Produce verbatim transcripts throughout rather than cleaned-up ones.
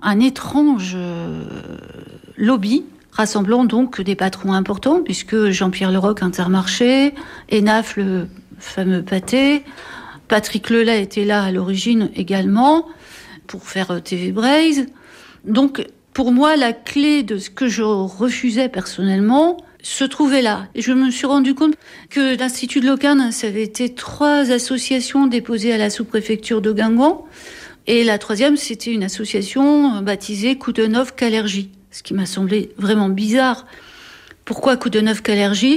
un étrange euh, lobby, rassemblant donc des patrons importants, puisque Jean-Pierre Leroc, Intermarché, Enaf, le fameux pâté, Patrick Lelay était là à l'origine également, pour faire T V Braise. Donc, pour moi, la clé de ce que je refusais personnellement se trouvait là. Et je me suis rendu compte que l'Institut de Locarne, ça avait été trois associations déposées à la sous-préfecture de Guingamp. Et la troisième, c'était une association baptisée Coudeneuve-Calergie. Ce qui m'a semblé vraiment bizarre. Pourquoi Coudeneuve-Calergie ?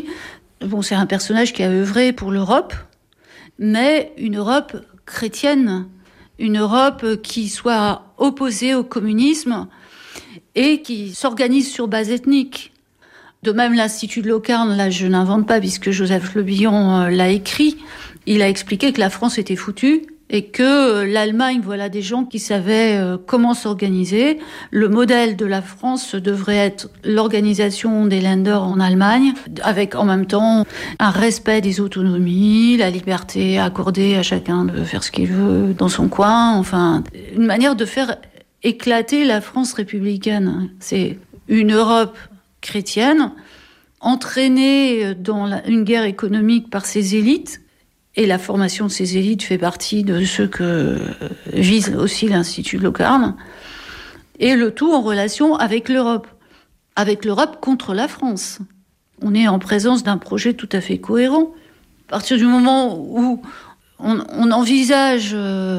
Bon, c'est un personnage qui a œuvré pour l'Europe, mais une Europe chrétienne, une Europe qui soit opposée au communisme et qui s'organise sur base ethnique. De même, l'Institut de Locarne, là, je n'invente pas puisque Joseph Le Bihan euh, l'a écrit, il a expliqué que la France était foutue et que euh, l'Allemagne, voilà des gens qui savaient euh, comment s'organiser. Le modèle de la France devrait être l'organisation des Länder en Allemagne, avec en même temps un respect des autonomies, la liberté accordée à chacun de faire ce qu'il veut dans son coin, enfin, une manière de faire éclater la France républicaine. C'est une Europe chrétienne, entraînée dans la, une guerre économique par ses élites, et la formation de ces élites fait partie de ce que vise aussi l'Institut de Locarne, et le tout en relation avec l'Europe, avec l'Europe contre la France. On est en présence d'un projet tout à fait cohérent. À partir du moment où on, on envisage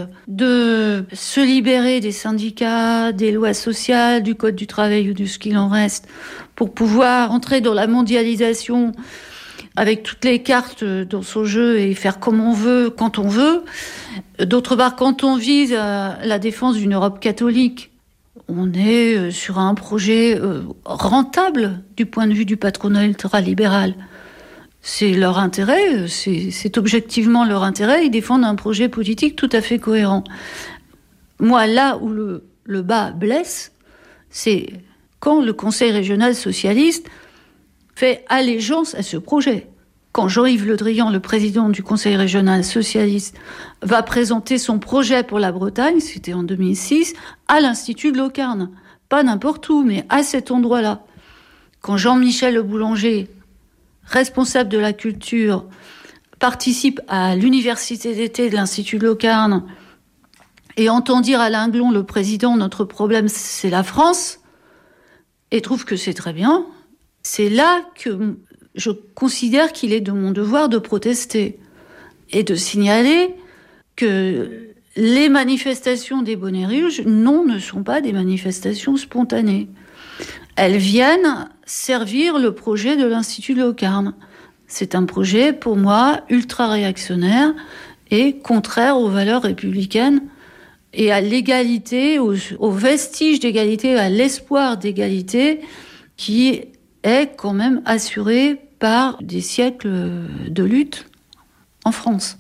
de se libérer des syndicats, des lois sociales, du code du travail ou de ce qu'il en reste, pour pouvoir entrer dans la mondialisation avec toutes les cartes dans son jeu et faire comme on veut, quand on veut. D'autre part, quand on vise à la défense d'une Europe catholique, on est sur un projet rentable du point de vue du patronat ultralibéral. C'est leur intérêt, c'est, c'est objectivement leur intérêt, ils défendent un projet politique tout à fait cohérent. Moi, là où le, le bas blesse, c'est quand le Conseil régional socialiste fait allégeance à ce projet. Quand Jean-Yves Le Drian, le président du Conseil régional socialiste, va présenter son projet pour la Bretagne, c'était en deux mille six, à l'Institut de Locarne. Pas n'importe où, mais à cet endroit-là. Quand Jean-Michel Le Boulanger, responsable de la culture, participe à l'université d'été de l'Institut de Locarne et entend dire à Linglon, le président, notre problème c'est la France, et trouve que c'est très bien, c'est là que je considère qu'il est de mon devoir de protester et de signaler que les manifestations des bonnets rouges, non, ne sont pas des manifestations spontanées. Elles viennent servir le projet de l'Institut de Locarne. C'est un projet, pour moi, ultra-réactionnaire et contraire aux valeurs républicaines et à l'égalité, aux, aux vestiges d'égalité, à l'espoir d'égalité qui est quand même assuré par des siècles de lutte en France.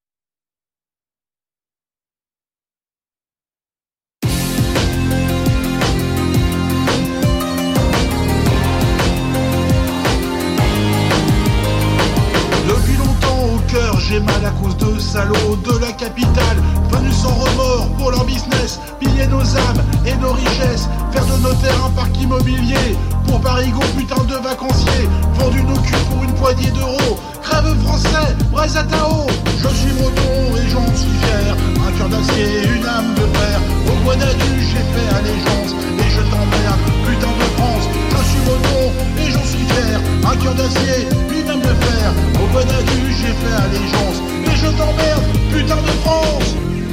Depuis longtemps au cœur, j'ai mal à cause de salauds de la capitale, venus sans remords pour leur business, piller nos âmes et nos richesses, faire de nos terres un parc immobilier, pour Parigot, putain de vacanciers, vendu nos culs pour une poignée d'euros, crève français, braise à Tao, je suis breton et j'en suis fier, un cœur d'acier, une âme de fer, au bois d'adu j'ai fait allégeance, et je t'emmerde, putain de France, je suis breton et j'en suis fier, un cœur d'acier, une âme de fer, au bois d'adu j'ai fait allégeance, et je t'emmerde, putain de France.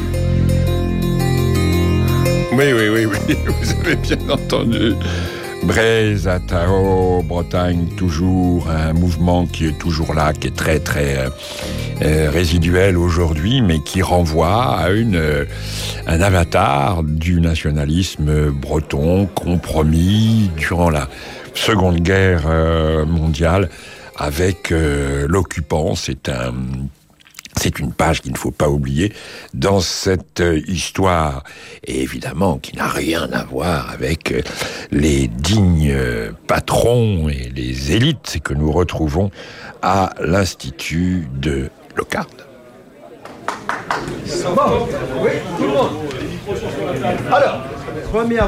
Oui, oui, oui, oui, vous avez bien entendu. Braise à Tao, Bretagne, toujours un mouvement qui est toujours là, qui est très très euh, résiduel aujourd'hui, mais qui renvoie à une, euh, un avatar du nationalisme breton compromis durant la Seconde Guerre euh, mondiale avec euh, l'occupant. C'est un... C'est une page qu'il ne faut pas oublier dans cette histoire, et évidemment qui n'a rien à voir avec les dignes patrons et les élites que nous retrouvons à l'Institut de Locarne. Oui, tout le monde. Alors, première